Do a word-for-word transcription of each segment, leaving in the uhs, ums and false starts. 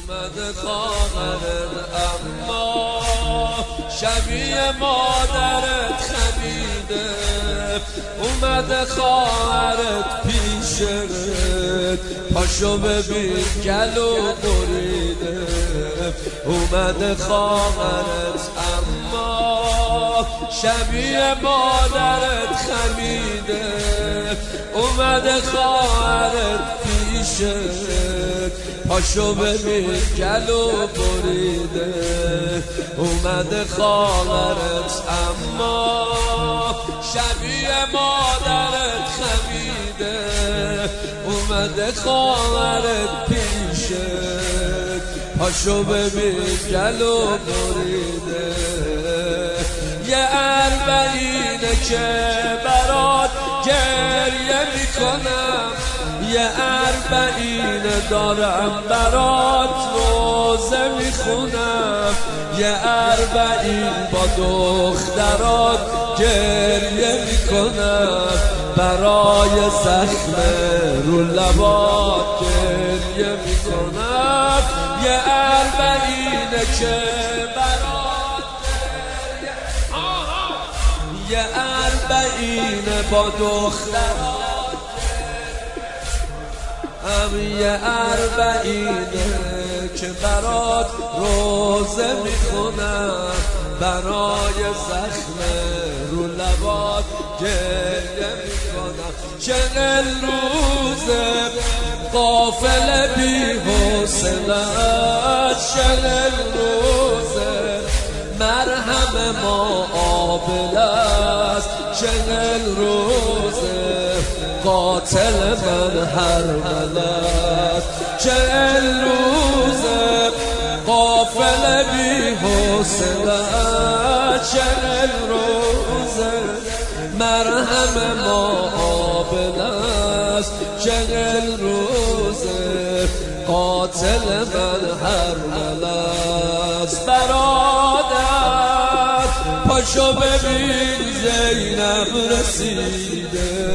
اومده خواهرت اما شبیه مادرت خمیده، اومده خواهرت پیشت پاشو ببین گلو بریده، اومده خواهرت اما شبیه مادرت خمیده، اومده خواهرت پیشت پاشو ببین گلو بریده، اومده خواهرت اما شبیه مادرت خمیده، اومده خواهرت پیشت پاشو ببین گلو بریده. یه اربعینه که برات گریه میکنم، یه اربعینه دارم برات روزه میخونم، یه اربعین با دخترات گریه میکنم، برای زخم رو لبات گریه میکنم، یه اربعینه که برات یه اربعینه با دخترات هم، یه اربعینه که برات روزه میخونم، برای زخم رو لبات گریه میکنم. چهل روزه غافل بی حوصله‌ات، چهل روزه مرهم ما آبله است، چهل روزه قاتل من حرمل است، چهل روزه غافل بی حوصله‌ات، چهل روزه مرهم ما آبله است، چهل روزه قاتل من حرمل است. برادر پاشو ببین زینب رسیده،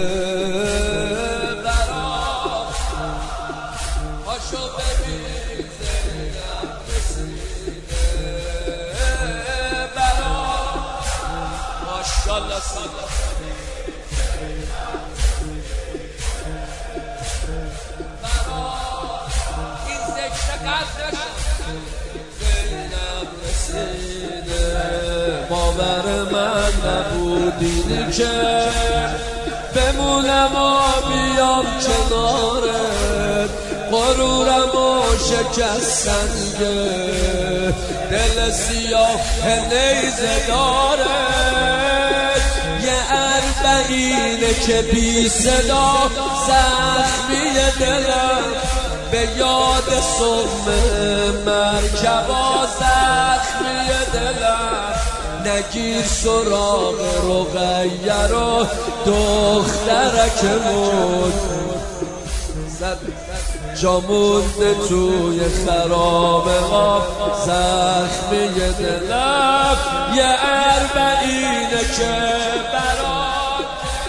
پاشو ببین زینب رسیده، برات ماشاءالله صدا این ذکر قدرش زینب رسیده. باور من نبودی که بمونم و بیام کنارت، غرورم و شکستنگه دل سیاه نیزه داره، یه اربعینه که بی صدا زخمی دلم به یاد سم مرکبا، زخمی دلم نگیر سراغ رقیه رو دخترکمون جا مونده توی خرابه ها، زخمی دلم یه اربعینه که برات،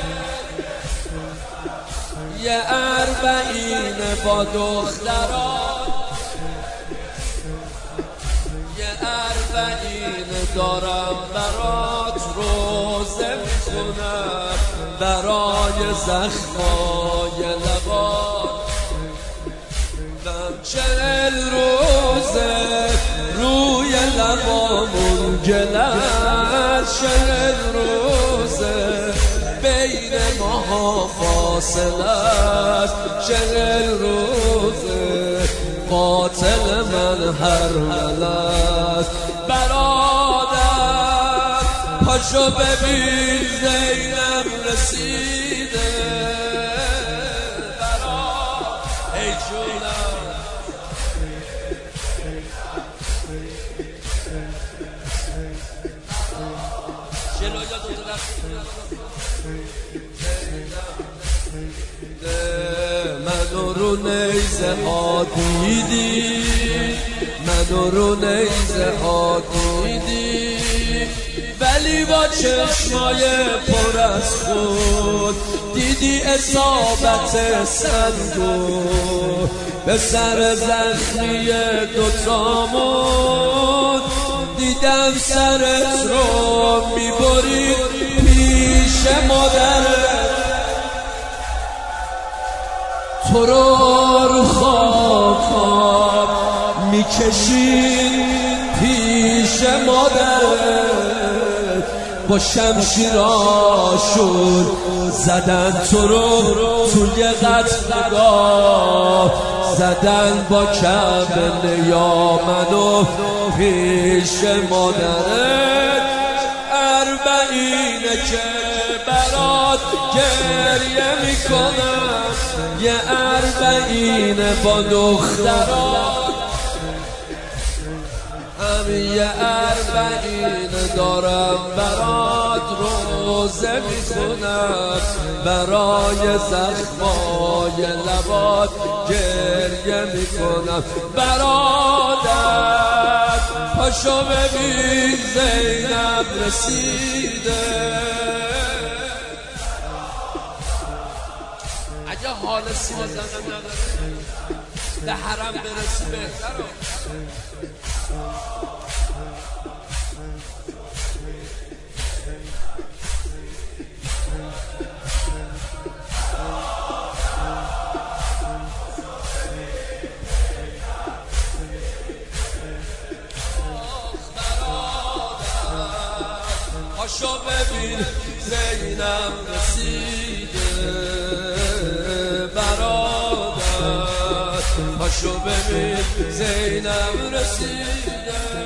یه اربعینه با دخترات، یه اربعینه دارم برات روزه میخونم، برای زخمای لبات چهل روزه روی لبامون گلن، چهل روزه بین ماها فاصله است، چهل روزه قاتل من حرمل است. برادر پاشو ببین زینب رسیده، برات ای جونم منو رو نیزه ها دیدی، منو رو نیزه ها دیدی، ولی با چشمای پر از خود دیدی اصابت سنگو، به سر زخمی دوتامون دیدم سرت رو میبرید پیش مادرت تو رو رو خاکام میکشید پیش مادرت با شمشیراشون زدن تو رو توی قتلگاه زدن با کبل یا منو پیش مادرت اربعینه که برات گریه میکنم یه اربعینه با دخترات همین یه اربعینه دارم برات روزه میخونم برای زخمای لبات گریه میکنم برادر پاشو ببین زینب رسیده اگه حال سینه زنم نداره به حرم برسی بهتره پاشو ببین زینب رسیده برادر پاشو ببین زینب رسیده